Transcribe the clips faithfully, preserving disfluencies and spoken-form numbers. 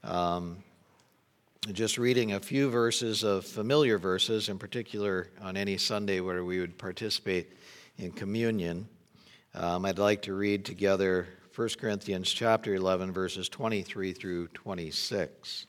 Um, just reading a few verses of familiar verses, in particular on any Sunday where we would participate in communion. Um, I'd like to read together First Corinthians chapter eleven, verses twenty-three through twenty-six.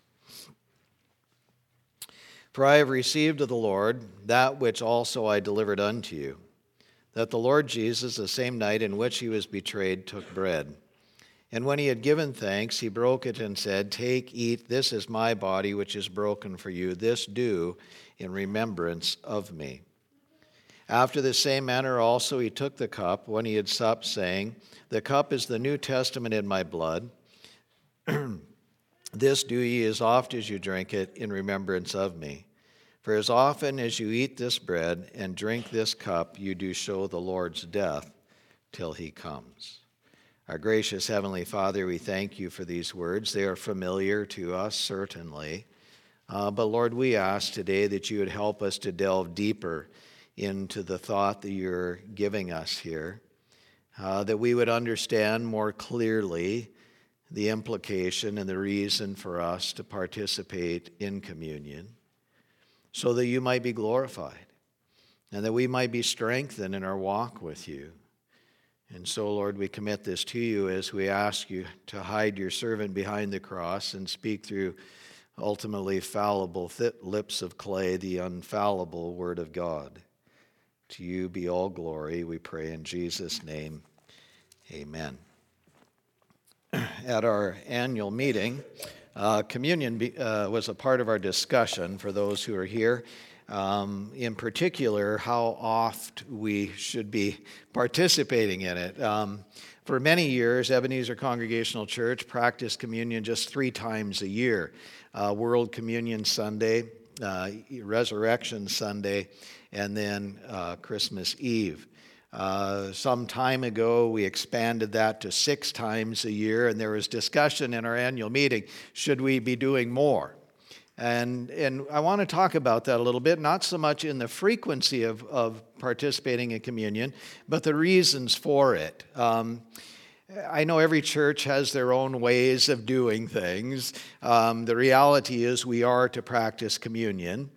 For I have received of the Lord that which also I delivered unto you, that the Lord Jesus, the same night in which he was betrayed, took bread. And when he had given thanks, he broke it and said, Take, eat, this is my body which is broken for you. This do in remembrance of me. After the same manner also he took the cup when he had supped, saying, The cup is the New Testament in my blood. This do ye as oft as you drink it in remembrance of me. For as often as you eat this bread and drink this cup, you do show the Lord's death till he comes. Our gracious Heavenly Father, we thank you for these words. They are familiar to us, certainly. Uh, but Lord, we ask today that you would help us to delve deeper into the thought that you're giving us here, uh, that we would understand more clearly the implication and the reason for us to participate in communion, so that you might be glorified and that we might be strengthened in our walk with you. And so, Lord, we commit this to you as we ask you to hide your servant behind the cross and speak through ultimately fallible lips of clay, the infallible Word of God. To you be all glory, we pray in Jesus' name. Amen. At our annual meeting, uh, communion be, uh, was a part of our discussion for those who are here. Um, in particular, how oft we should be participating in it. Um, for many years, Ebenezer Congregational Church practiced communion just three times a year. Uh, World Communion Sunday, uh, Resurrection Sunday, and then uh, Christmas Eve. Uh, some time ago, we expanded that to six times a year, and there was discussion in our annual meeting, should we be doing more? And, and I want to talk about that a little bit, not so much in the frequency of, of participating in communion, but the reasons for it. Um, I know every church has their own ways of doing things. Um, the reality is we are to practice communion.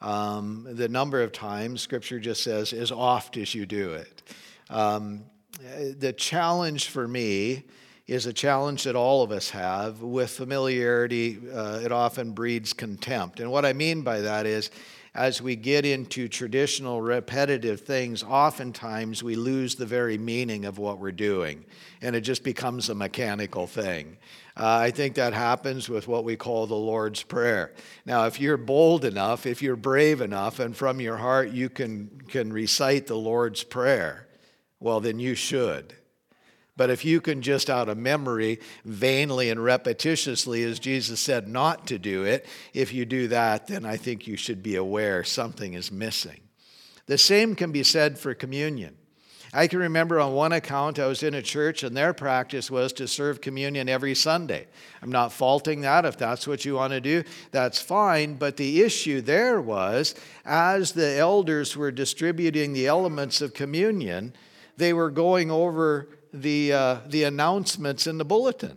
Um, the number of times, Scripture just says, as oft as you do it. Um, the challenge for me is a challenge that all of us have. With familiarity, uh, it often breeds contempt. And what I mean by that is, as we get into traditional repetitive things, oftentimes we lose the very meaning of what we're doing, and it just becomes a mechanical thing. Uh, I think that happens with what we call the Lord's Prayer. Now, if you're bold enough, if you're brave enough, and from your heart you can, can recite the Lord's Prayer, well, then you should. But if you can just out of memory, vainly and repetitiously, as Jesus said not to do it, if you do that, then I think you should be aware something is missing. The same can be said for communion. I can remember on one account I was in a church and their practice was to serve communion every Sunday. I'm not faulting that. If that's what you want to do, that's fine. But the issue there was, as the elders were distributing the elements of communion, they were going over the uh, the announcements in the bulletin.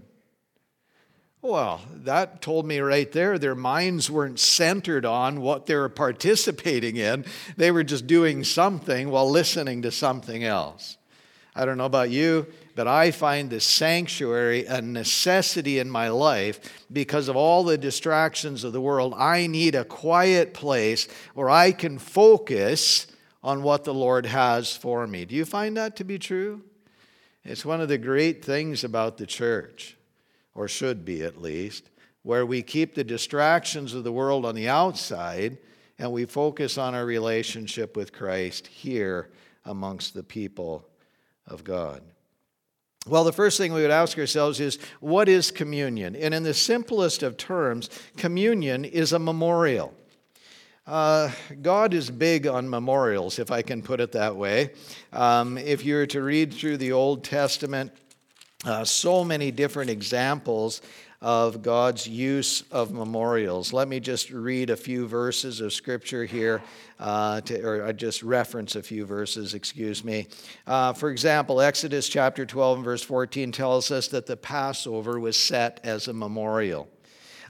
Well, that told me right there their minds weren't centered on what they were participating in. They were just doing something while listening to something else. I don't know about you, but I find the sanctuary a necessity in my life because of all the distractions of the world. I need a quiet place where I can focus on what the Lord has for me. Do you find that to be true? It's one of the great things about the church, or should be at least, where we keep the distractions of the world on the outside and we focus on our relationship with Christ here amongst the people of God. Well, the first thing we would ask ourselves is, what is communion? And in the simplest of terms, communion is a memorial. Uh, God is big on memorials, if I can put it that way. Um, if you were to read through the Old Testament, uh, so many different examples of God's use of memorials. Let me just read a few verses of Scripture here, uh, to, or I just reference a few verses, excuse me. Uh, for example, Exodus chapter twelve and verse fourteen tells us that the Passover was set as a memorial.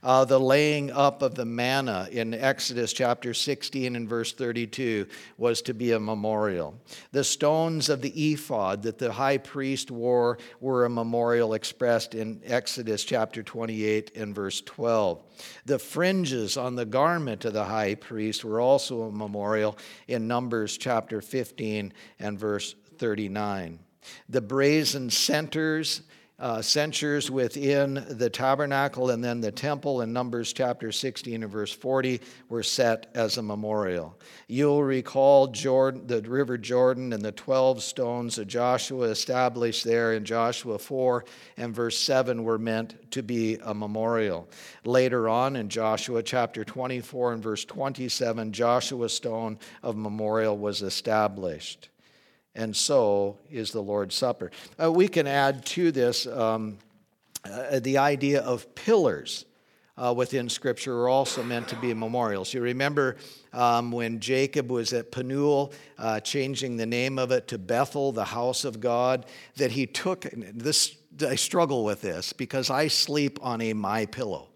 Uh, the laying up of the manna in Exodus chapter sixteen and verse thirty-two was to be a memorial. The stones of the ephod that the high priest wore were a memorial expressed in Exodus chapter twenty-eight and verse twelve. The fringes on the garment of the high priest were also a memorial in Numbers chapter fifteen and verse thirty-nine. The brazen centers Uh, censures within the tabernacle and then the temple in Numbers chapter sixteen and verse forty were set as a memorial. You'll recall Jordan, the river Jordan and the twelve stones that Joshua established there in Joshua four and verse seven were meant to be a memorial. Later on in Joshua chapter twenty-four and verse twenty-seven, Joshua's stone of memorial was established. And so is the Lord's Supper. Uh, we can add to this um, uh, the idea of pillars uh, within Scripture are also meant to be memorials. You remember um, when Jacob was at Penuel, uh, changing the name of it to Bethel, the house of God, that he took, this, I struggle with this because I sleep on a my pillow.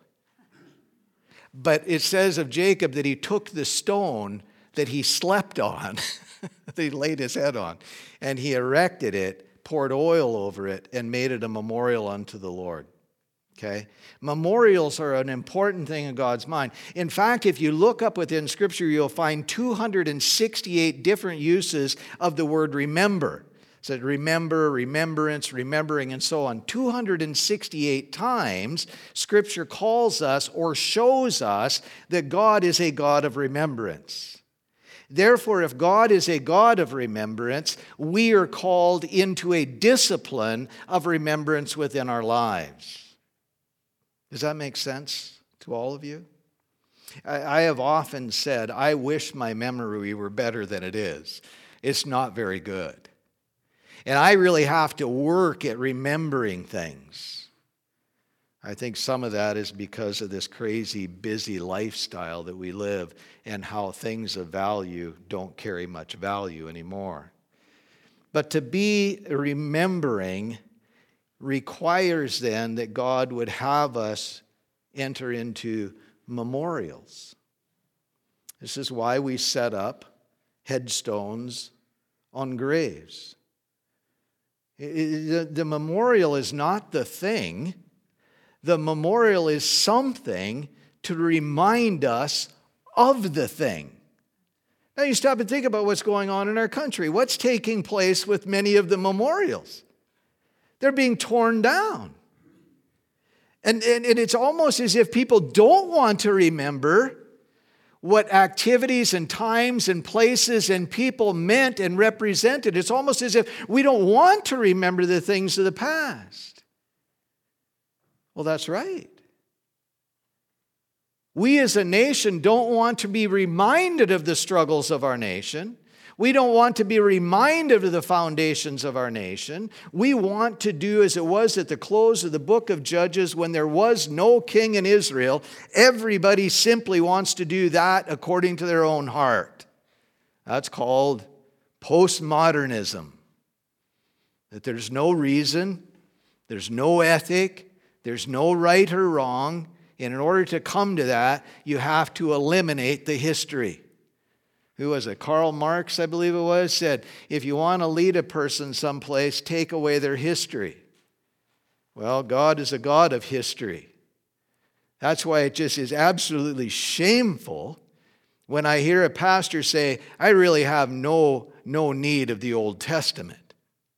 But it says of Jacob that he took the stone that he slept on, that he laid his head on, and he erected it, poured oil over it, and made it a memorial unto the Lord. Okay? Memorials are an important thing in God's mind. In fact, if you look up within Scripture, you'll find two hundred sixty-eight different uses of the word remember. So remember, remembrance, remembering, and so on. two hundred sixty-eight times, Scripture calls us or shows us that God is a God of remembrance. Therefore, if God is a God of remembrance, we are called into a discipline of remembrance within our lives. Does that make sense to all of you? I, I have often said, I wish my memory were better than it is. It's not very good. And I really have to work at remembering things. I think some of that is because of this crazy, busy lifestyle that we live and how things of value don't carry much value anymore. But to be remembering requires then that God would have us enter into memorials. This is why we set up headstones on graves. The memorial is not the thing. The memorial is something to remind us of the thing. Now you stop and think about what's going on in our country. What's taking place with many of the memorials? They're being torn down. And, and, and it's almost as if people don't want to remember what activities and times and places and people meant and represented. It's almost as if we don't want to remember the things of the past. Well, that's right. We as a nation don't want to be reminded of the struggles of our nation. We don't want to be reminded of the foundations of our nation. We want to do as it was at the close of the book of Judges when there was no king in Israel. Everybody simply wants to do that according to their own heart. That's called postmodernism. That there's no reason, there's no ethic, there's no right or wrong, and in order to come to that, you have to eliminate the history. Who was it? Karl Marx, I believe it was, said, if you want to lead a person someplace, take away their history. Well, God is a God of history. That's why it just is absolutely shameful when I hear a pastor say, I really have no, no need of the Old Testament.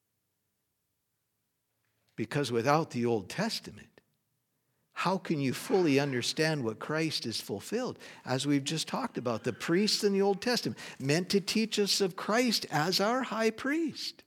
Because without the Old Testament, how can you fully understand what Christ has fulfilled? As we've just talked about, the priests in the Old Testament meant to teach us of Christ as our high priest.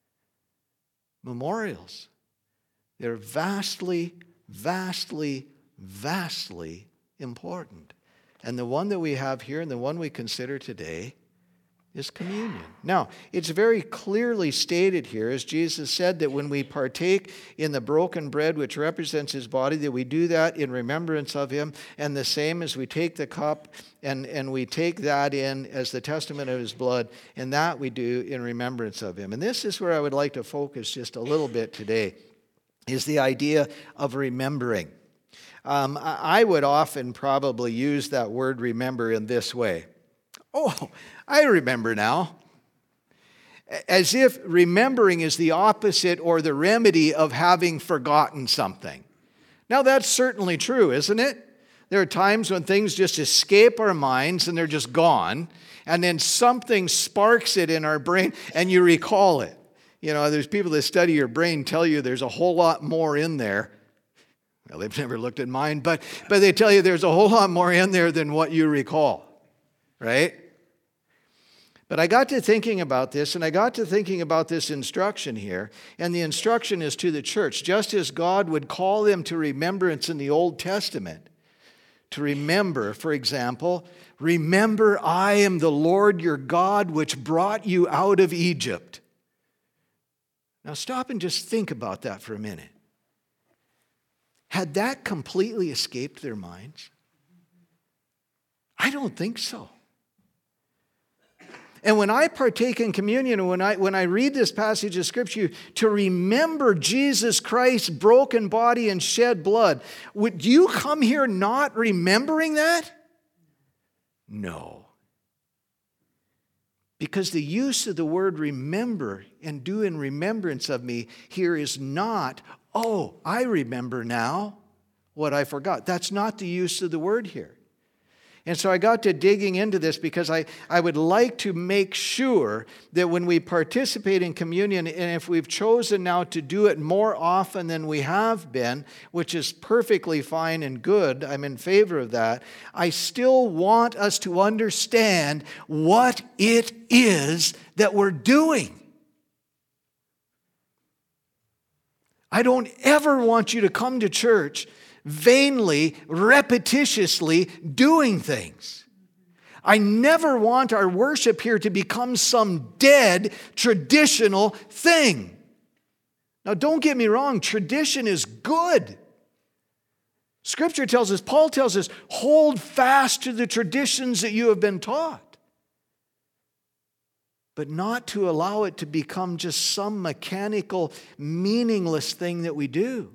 Memorials. They're vastly, vastly, vastly important. And the one that we have here and the one we consider today is communion. Now, it's very clearly stated here, as Jesus said, that when we partake in the broken bread, which represents his body, that we do that in remembrance of him, and the same as we take the cup and, and we take that in as the testament of his blood, and that we do in remembrance of him. And this is where I would like to focus just a little bit today, is the idea of remembering. Um, I would often probably use that word remember in this way. Oh, I remember now. As if remembering is the opposite or the remedy of having forgotten something. Now that's certainly true, isn't it? There are times when things just escape our minds and they're just gone, and then something sparks it in our brain and you recall it. You know, there's people that study your brain tell you there's a whole lot more in there. Well, they've never looked at mine, but, but they tell you there's a whole lot more in there than what you recall, right? But I got to thinking about this, and I got to thinking about this instruction here, and the instruction is to the church. Just as God would call them to remembrance in the Old Testament, to remember, for example, remember I am the Lord your God which brought you out of Egypt. Now stop and just think about that for a minute. Had that completely escaped their minds? I don't think so. And when I partake in communion, and when I, when I read this passage of Scripture, to remember Jesus Christ's broken body and shed blood, would you come here not remembering that? No. Because the use of the word remember and do in remembrance of me here is not, oh, I remember now what I forgot. That's not the use of the word here. And so I got to digging into this because I, I would like to make sure that when we participate in communion, and if we've chosen now to do it more often than we have been, which is perfectly fine and good, I'm in favor of that, I still want us to understand what it is that we're doing. I don't ever want you to come to church vainly, repetitiously doing things. I never want our worship here to become some dead, traditional thing. Now, don't get me wrong, tradition is good. Scripture tells us, Paul tells us, hold fast to the traditions that you have been taught. But not to allow it to become just some mechanical, meaningless thing that we do.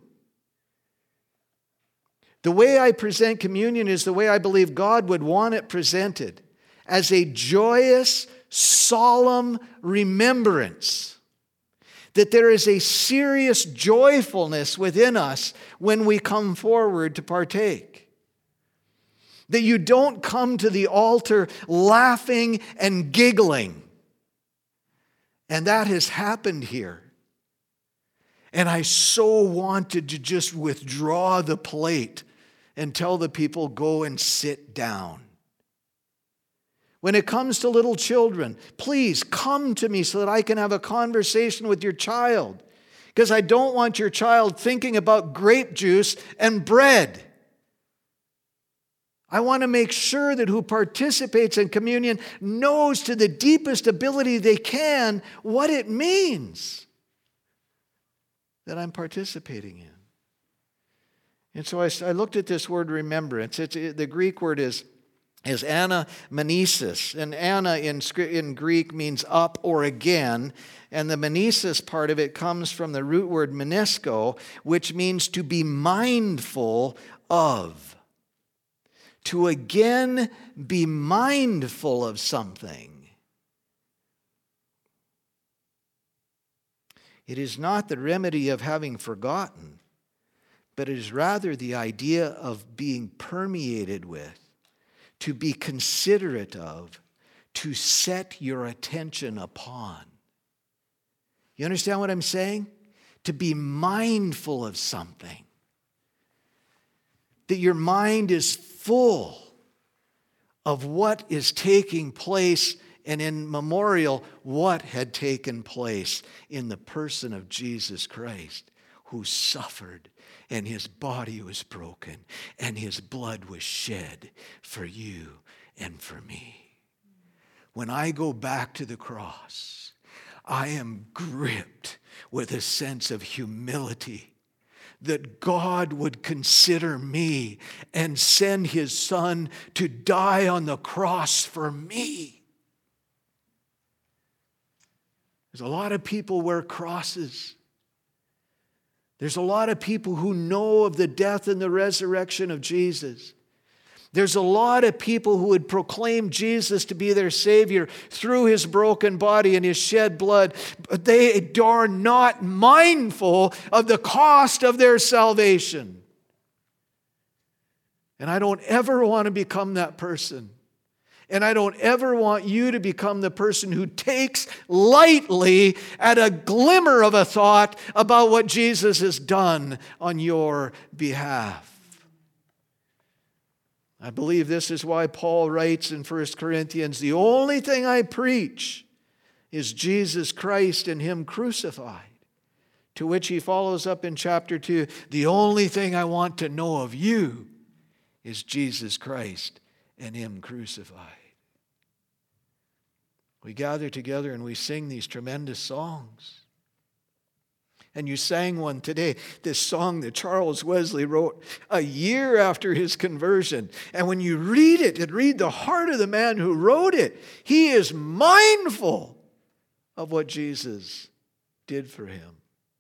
The way I present communion is the way I believe God would want it presented, as a joyous, solemn remembrance that there is a serious joyfulness within us when we come forward to partake. That you don't come to the altar laughing and giggling. And that has happened here. And I so wanted to just withdraw the plate and tell the people, go and sit down. When it comes to little children, please come to me so that I can have a conversation with your child. Because I don't want your child thinking about grape juice and bread. I want to make sure that who participates in communion knows to the deepest ability they can what it means that I'm participating in. And so I, I looked at this word remembrance. It's, it, the Greek word is, is anamnesis. And ana in, in Greek means up or again. And the mnesis part of it comes from the root word menesko, which means to be mindful of. To again be mindful of something. It is not the remedy of having forgotten, but it is rather the idea of being permeated with, to be considerate of, to set your attention upon. You understand what I'm saying? To be mindful of something. That your mind is full of what is taking place, and in memorial, what had taken place in the person of Jesus Christ, who suffered, and his body was broken, and his blood was shed for you and for me. When I go back to the cross, I am gripped with a sense of humility that God would consider me and send his Son to die on the cross for me. There's a lot of people wear crosses. There's a lot of people who know of the death and the resurrection of Jesus. There's a lot of people who would proclaim Jesus to be their Savior through His broken body and His shed blood, but they are not mindful of the cost of their salvation. And I don't ever want to become that person. And I don't ever want you to become the person who takes lightly at a glimmer of a thought about what Jesus has done on your behalf. I believe this is why Paul writes in First Corinthians, the only thing I preach is Jesus Christ and Him crucified. To which he follows up in chapter two, the only thing I want to know of you is Jesus Christ and Him crucified. We gather together and we sing these tremendous songs. And you sang one today, this song that Charles Wesley wrote a year after his conversion. And when you read it and read the heart of the man who wrote it, he is mindful of what Jesus did for him.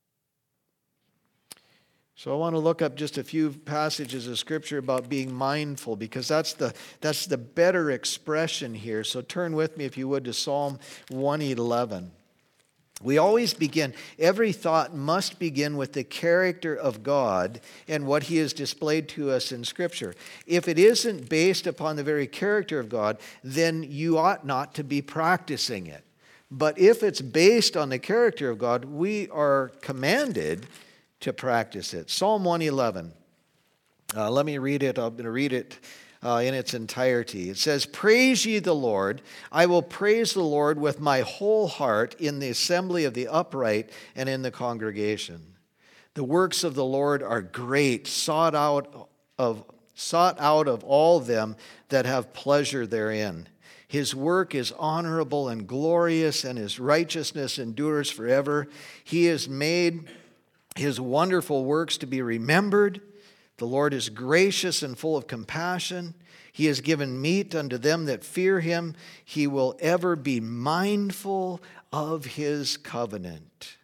So I want to look up just a few passages of Scripture about being mindful, because that's the, that's the better expression here. So turn with me, if you would, to Psalm one eleven. We always begin, every thought must begin with the character of God and what He has displayed to us in Scripture. If it isn't based upon the very character of God, then you ought not to be practicing it. But if it's based on the character of God, we are commanded to practice it. Psalm one eleven. Uh, let me read it. I'm going to read it uh, in its entirety. It says, "Praise ye the Lord. I will praise the Lord with my whole heart in the assembly of the upright and in the congregation. The works of the Lord are great, sought out of, sought out of all them that have pleasure therein. His work is honorable and glorious, and His righteousness endures forever. He has made His wonderful works to be remembered. The Lord is gracious and full of compassion. He has given meat unto them that fear Him. He will ever be mindful of His covenant.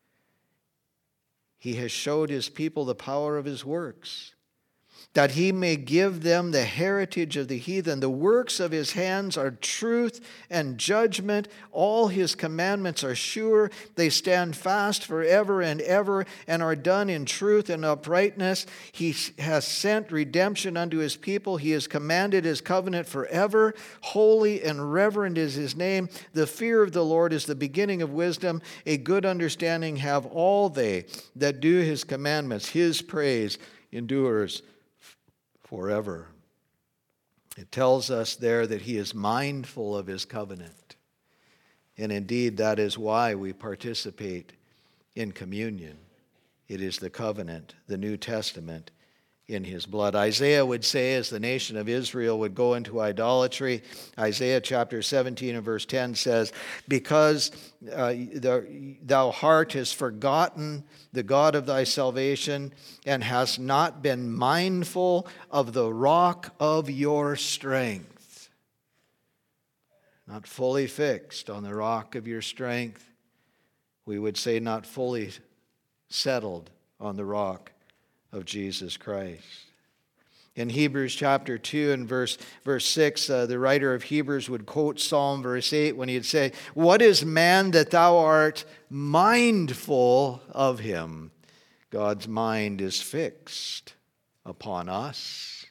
He has showed His people the power of His works, that He may give them the heritage of the heathen. The works of His hands are truth and judgment. All His commandments are sure. They stand fast forever and ever, and are done in truth and uprightness. He has sent redemption unto His people. He has commanded His covenant forever. Holy and reverend is His name. The fear of the Lord is the beginning of wisdom. A good understanding have all they that do His commandments. His praise endures forever." It tells us there that He is mindful of His covenant. And indeed, that is why we participate in communion. It is the covenant, the New Testament, in His blood. Isaiah would say, as the nation of Israel would go into idolatry, Isaiah chapter seventeen and verse ten says, "Because uh, the, thou heart hast forgotten the God of thy salvation, and hast not been mindful of the rock of your strength." Not fully fixed on the rock of your strength. We would say not fully settled on the rock of Jesus Christ. In Hebrews chapter two and verse, verse six, uh, the writer of Hebrews would quote Psalm verse eight when he'd say, "What is man that thou art mindful of him?" God's mind is fixed upon us.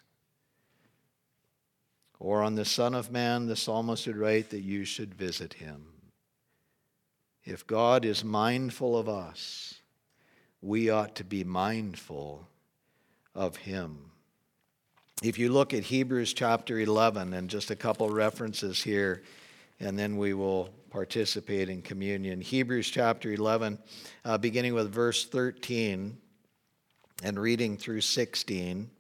Or on the Son of Man, the psalmist would write that you should visit Him. If God is mindful of us, we ought to be mindful of Him. If you look at Hebrews chapter eleven, and just a couple references here, and then we will participate in communion. Hebrews chapter eleven, uh, beginning with verse thirteen and reading through sixteen.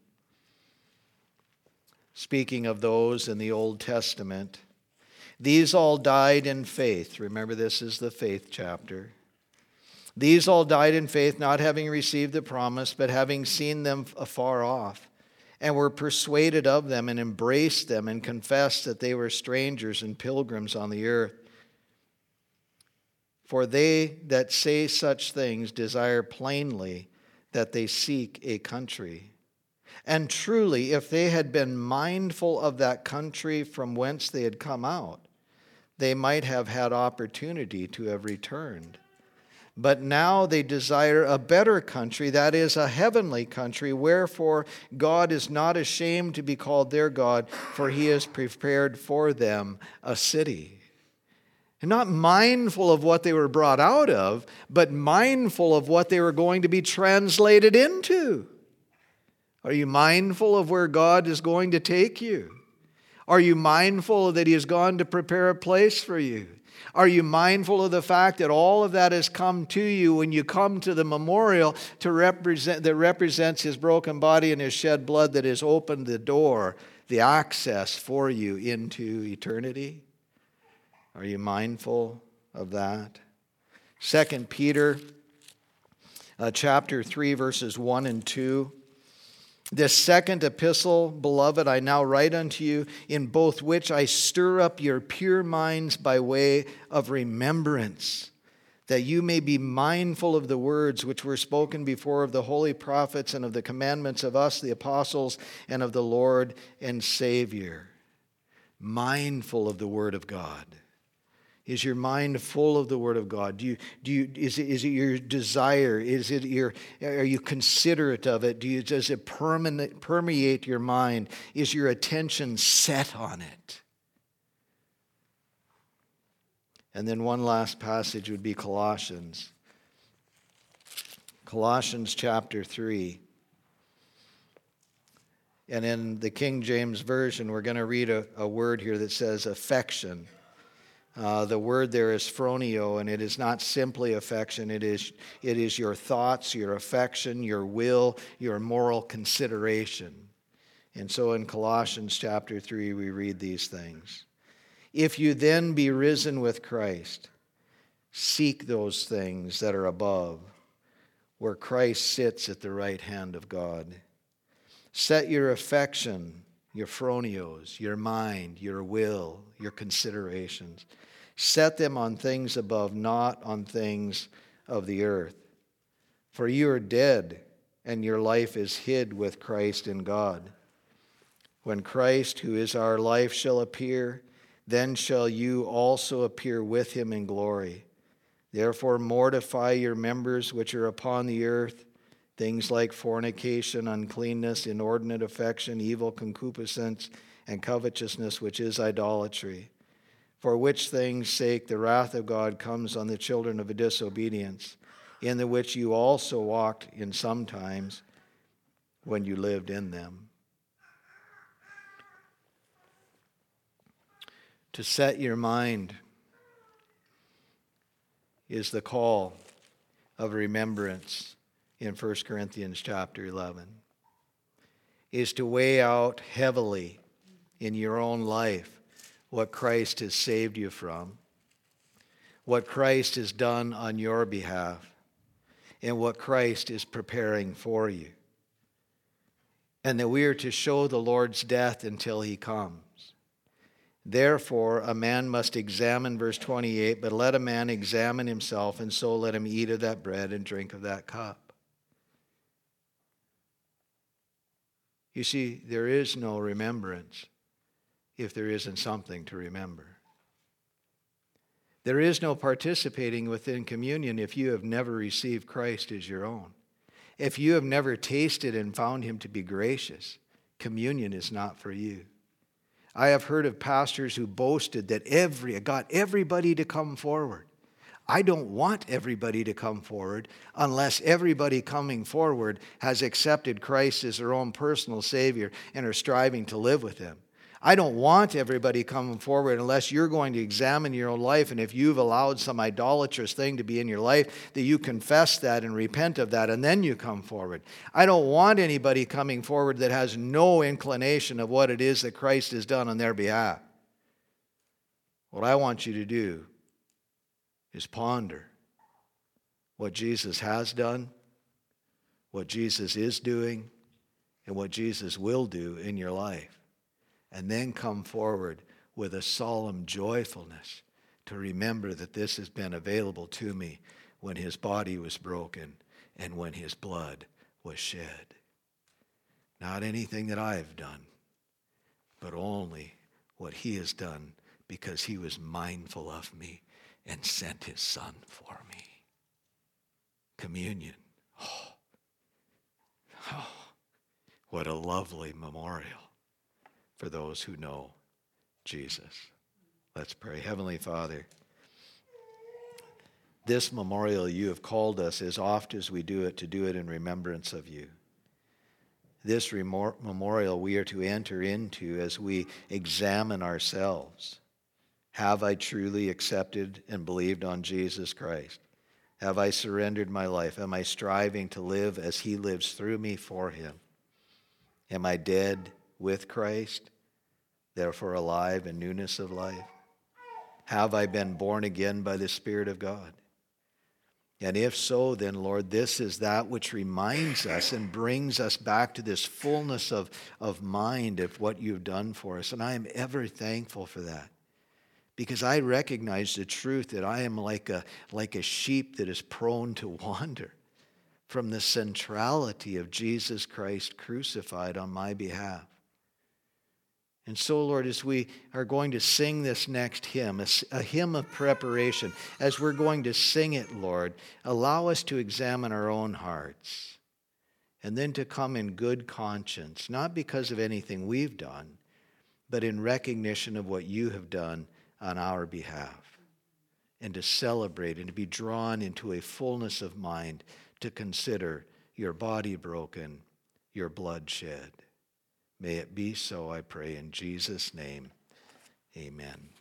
Speaking of those in the Old Testament, "These all died in faith." Remember, this is the faith chapter. "These all died in faith, not having received the promise, but having seen them afar off, and were persuaded of them, and embraced them, and confessed that they were strangers and pilgrims on the earth. For they that say such things desire plainly that they seek a country. And truly, if they had been mindful of that country from whence they had come out, they might have had opportunity to have returned. But now they desire a better country, that is, a heavenly country, wherefore God is not ashamed to be called their God, for he has prepared for them a city. And not mindful of what they were brought out of, but mindful of what they were going to be translated into. Are you mindful of where God is going to take you? Are you mindful that he has gone to prepare a place for you? Are you mindful of the fact that all of that has come to you when you come to the memorial to represent that represents his broken body and his shed blood that has opened the door, the access for you into eternity? Are you mindful of that? Second Peter uh, chapter three, verses one and two. This second epistle, beloved, I now write unto you, in both which I stir up your pure minds by way of remembrance, that you may be mindful of the words which were spoken before of the holy prophets and of the commandments of us, the apostles, and of the Lord and Savior. Mindful of the word of God. Is your mind full of the Word of God? Do you, do you, is it, is it your desire? Is it your, are you considerate of it? Do you, does it permeate, permeate your mind? Is your attention set on it? And then one last passage would be Colossians. Colossians chapter three. And in the King James Version, we're going to read a, a word here that says affection. Uh, the word there is phronio, and it is not simply affection. It is, it is your thoughts, your affection, your will, your moral consideration. And so in Colossians chapter three, we read these things. If you then be risen with Christ, seek those things that are above, where Christ sits at the right hand of God. Set your affection, your phronios, your mind, your will, your considerations. Set them on things above, not on things of the earth. For you are dead, and your life is hid with Christ in God. When Christ, who is our life, shall appear, then shall you also appear with him in glory. Therefore mortify your members which are upon the earth, things like fornication, uncleanness, inordinate affection, evil concupiscence, and covetousness, which is idolatry. For which things' sake the wrath of God comes on the children of disobedience, in the which you also walked in some times when you lived in them. To set your mind is the call of remembrance in First Corinthians chapter eleven, is to weigh out heavily in your own life what Christ has saved you from, what Christ has done on your behalf, and what Christ is preparing for you. And that we are to show the Lord's death until he comes. Therefore, a man must examine, verse twenty-eight, but let a man examine himself, and so let him eat of that bread and drink of that cup. You see, there is no remembrance if there isn't something to remember. There is no participating within communion if you have never received Christ as your own. If you have never tasted and found him to be gracious, communion is not for you. I have heard of pastors who boasted that every, got everybody to come forward. I don't want everybody to come forward unless everybody coming forward has accepted Christ as their own personal Savior and are striving to live with him. I don't want everybody coming forward unless you're going to examine your own life, and if you've allowed some idolatrous thing to be in your life, that you confess that and repent of that, and then you come forward. I don't want anybody coming forward that has no inclination of what it is that Christ has done on their behalf. What I want you to do is ponder what Jesus has done, what Jesus is doing, and what Jesus will do in your life. And then come forward with a solemn joyfulness to remember that this has been available to me when his body was broken and when his blood was shed. Not anything that I have done, but only what he has done because he was mindful of me and sent his son for me. Communion. Oh, oh, what a lovely memorial for those who know Jesus. Let's pray. Heavenly Father, this memorial you have called us as oft as we do it to do it in remembrance of you. This remor- memorial we are to enter into as we examine ourselves. Have I truly accepted and believed on Jesus Christ? Have I surrendered my life? Am I striving to live as he lives through me for him? Am I dead with Christ, therefore alive in newness of life? Have I been born again by the Spirit of God? And if so, then, Lord, this is that which reminds us and brings us back to this fullness of, of mind of what you've done for us. And I am ever thankful for that, because I recognize the truth that I am like a, like a sheep that is prone to wander from the centrality of Jesus Christ crucified on my behalf. And so, Lord, as we are going to sing this next hymn, a, a hymn of preparation, as we're going to sing it, Lord, allow us to examine our own hearts and then to come in good conscience, not because of anything we've done, but in recognition of what you have done on our behalf, and to celebrate and to be drawn into a fullness of mind to consider your body broken, your blood shed. May it be so, I pray, in Jesus' name. Amen.